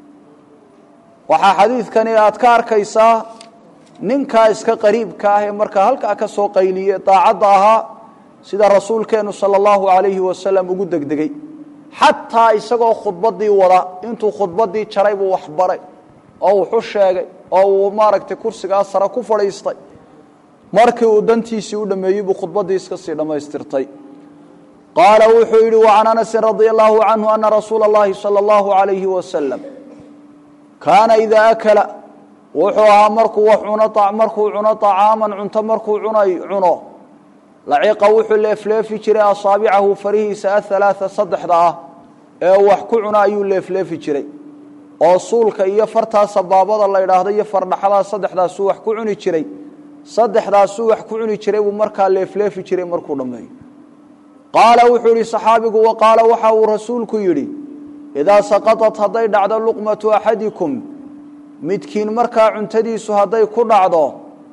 وحا حديث كان أذكار كيسا ننكا اسكا قريب كاهي مركا هلكا أكسو قيلية طاعدها سيدا رسول كانوا صلى الله عليه وسلم وقدك دقي حتى إساقو خطبتي وراء انتو خطبتي شريب وحبري أو حشاقي أو مارك تكرسي أسرا كفر يستي markii uu dantiisii u dhameeyay buu khudbadii iska sii dhameystirtay qaala wuxuu yiri wa anas radiyallahu anhu anna rasuulullaahi sallallahu alayhi wasallam kaana idha akala wuxuu markuu cuno طعaaman cunto markuu cuno laciqa wuxuu leefleefi jiray asaabicahu farihiisa athalaatha saddexda ee wax ku cuna ayuu leefleefi jiray oo suulka iyo farta sabaabada la yiraahdo iyo fardhaxada saddexdaas wax ku cuni jiray saddexdaas wax ku cuni jiray uu markaa leefleefi jiray markuu dhameeyo qaala wuxuu li saxaabigu wa qaala waxa uu rasuulku yiri idaa saqatat haday dhacdo luqmatu ahadikum midkiin markaa cuntadiisu haday ku dhacdo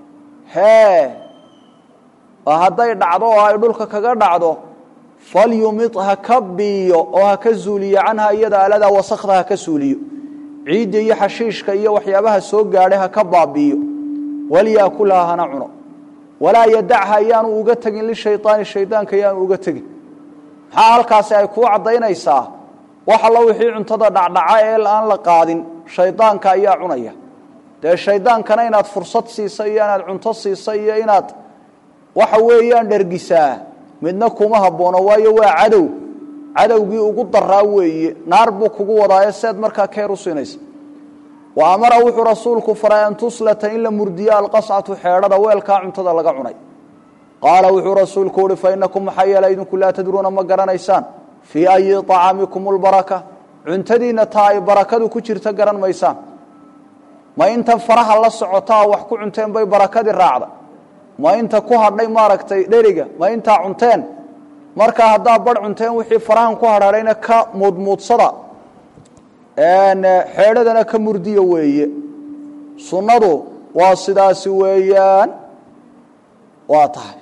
haday dhacdo oo ay dhulka kaga dhacdo falyumitha kabiyo oo ka zuuliyo canha iyada alada wasaqdaha ka suuliyo ciid iyo xashiishka iyo waxyaabaha soo gaadhay ka baabiyo وليأكلها هنعنو ولا يدعها يانو uga tagin li shaytaanka yaanu uga tagin halkaas ay ku cadeynaysa waxa la wixii cuntada dhacdhaca ee aan la qaadin shaytaanka ayaa cunaya de shaytaankana inaad fursad siisay iyo inaad cunto siisay iyo inaad waxa weeyaan dhargisaa midna kuma haboono waayo waa cadowgii ugu daraa weeye naar buu kugu wadaayo seed markaa keer u siinaysa وأمر وحو رسولك فرأيان تصلة إلا مردياء القصعة حيرادة ويلكا عنتدا لغا عني قال وحو رسولك فإنكم حيا ليدنكم لا تدرون مقران إيسان في أي طعامكم البركة عنتدين تاي بركة كجرتا قران ميسان ما انت فرح الله سعطا وحكو عنتين بي بركة الرعدة ما انت كوهر لي ماركتي ديريقة ما انت عنتين marka hadaa bar cunteen wixii farahan ku hararayna ka mudmud sada xeedadana ka murdiyo weeye sunnadu waa sidaas weeyaan waa tahay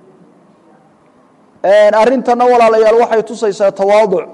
arintana walaalayaal waxay tusaysaa tawaadu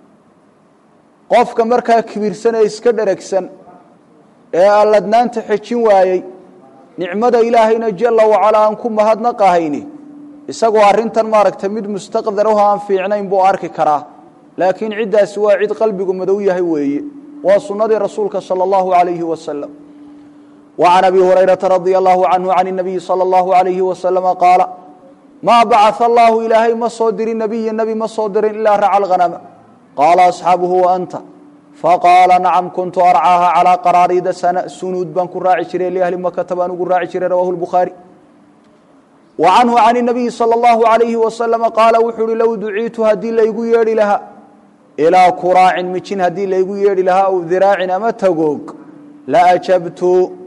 qofka marka kibirsan ee iska dheregsan ee alladnaanta xijin waayay nicmada ilaahayna jalla wacalaa aan ku mahadnaqahayni isagoo arrintan maaragtay mid mustaqdaraho aan fiicnayn buu arki karaa laakiin ciddaasi waa cid qalbigu madow yahay weeye waa sunnadii rasuulka sala allahu calayhi wasalam وعن أبي هريرة رضي الله عنه عن النبي صلى الله عليه وسلم قال ما بعث الله إلهي مصدر النبي مصدر إلا رعى الغنم قال أصحابه وأنت فقال نعم كنت أرعاها على قراريد سنود بنك الراعي شري لأهل مكة تبان الراعي شري رواه البخاري وعنه عن النبي صلى الله عليه وسلم قال وحر لو دعيت هدي ليقو يري لها إلى كراع مجين هدي ليقو يري لها أو ذراع أما تقوق لا أجبت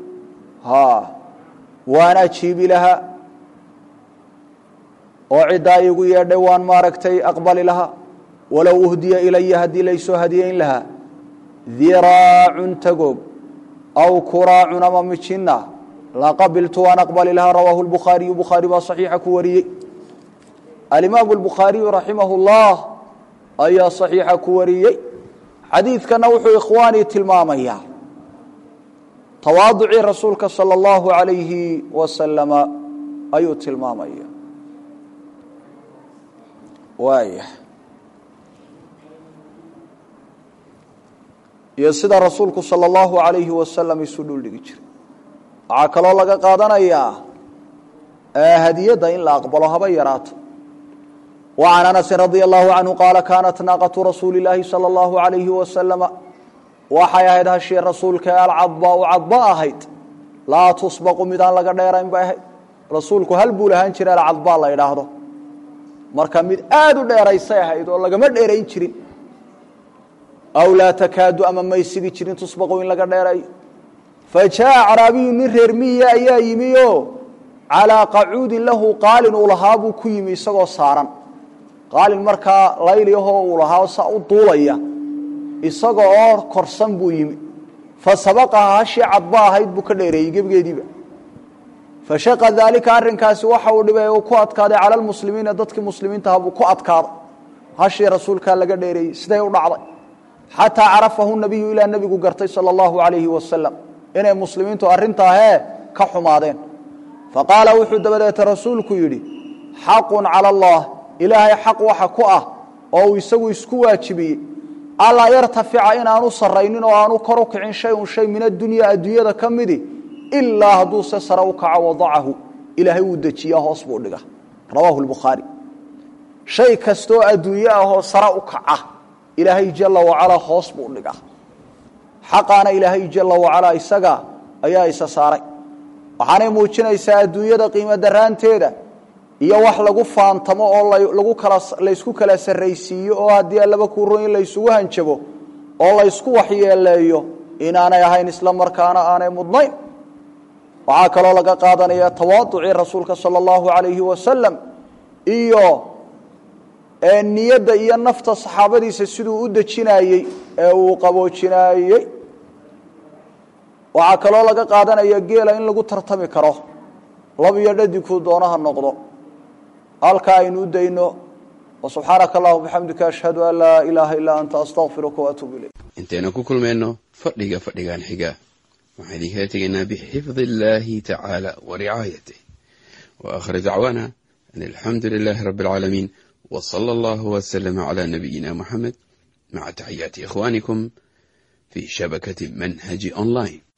وأنا أجيب لها وعدا يقو يري وان ماركتي أقبل لها ولو أهدي إلي هدي ليسو هديين لها ذراع تقوق أو كراع أما مجيننا لا قبلت وأن أقبل لها رواه البخاري وصحيح كوري الإمام البخاري رحمه الله أي صحيح كوري حديث كنوح إخواني تلمامية تواضع رسولك صلى الله عليه وسلم أي تلمامية وايه يسد رسولك صلى الله عليه وسلم يسدول دجير waxaa kaloo laga qaadanayaa hadiyada in la aqbalo haba yaraato وعن أنس رضي الله عنه قال كانت ناقة رسول الله صلى الله عليه وسلم waxay ahayd hashii rasuulka alcadbaa cadbaa ahayd laa tusbaqu midaan laga dheerayn bay ahayd rasuulku hal buu lahaan jiray alcadbaa la yidhaahdo marka mid aad u dheeraysay ahayd oo lagama dheerayn jirin aw laa takaadu ama may sigi jirin tusbaqu in laga dheerayo فجاء عربي نرير مية أيا يميو على قعود له قال ولهابو كيمي سقو صارا قال المركا ليلي هو ولهاو ساو طوليا إسقو كرسن بو يمي فسبقها هشي عضباها هيد بو كديري يجيب جيديبا فشق ذلك أرنكاسي وحاو دبا وكو أتكاد على المسلمين ضدك مسلمين تهبو كو أتكاد هشي رسول كان لقى ديري سدايو نعضي حتى عرفه النبي إلى النبي قرطي صلى الله عليه وسلم inay muslimiintu arintaa ka xumaadeen faqala wuxuu dabada rasuulku yiri xaqun ala allah ilaahay xaq waxa ku ah oo isagu isku waajibiyay alla yartafica inaanu saraynin oo aanu kor u kicin shay min adduunyada kamidi illa hadu sara u kaca wadahu ilaahay uu dajiya hoos buu dhiga rawahu al-bukhari shay kasto adduunya oo sara u kaca ilaahay jalla wa ala hoos buu dhiga حقنا إلهي جل وعلا إسقى أيها إسساري وحاني موجينيسا adduunyada qiimo daraanteeda iyo wax lagu faantamo oo lagu kala leysku kala sareysiyo oo hadii laba ku roon la isugu hanjabo oo la isku waxyeeleeyo inaanay ahayn isla markaana aanay mudnayn waxa kale laga qaadanaya tawaaduci rasuulka sallallahu alayhi wasallam iyo niyada iyo nafta saxaabadiisa sidoo u dajinayay ee uu qaboojinayay waxa kale laga qaadanaya geela in lagu tartami karo laba iyo dhadiku doonaha noqdo halka aynu dayno subhanaka allahumma bihamdika ashhadu an la ilaha illa anta astaghfiruka wa atubu ilayk inteena ku kulmeenno fadhigan xiga waxaan idin tegaynaa bixifdillahi ta'ala wa ri'ayatihi wa akhir da'wana alhamdulillahi rabbil alamin wa sallallahu wa sallama ala nabiyyina muhammad مع تحيات إخوانكم في شبكة منهج أونلاين.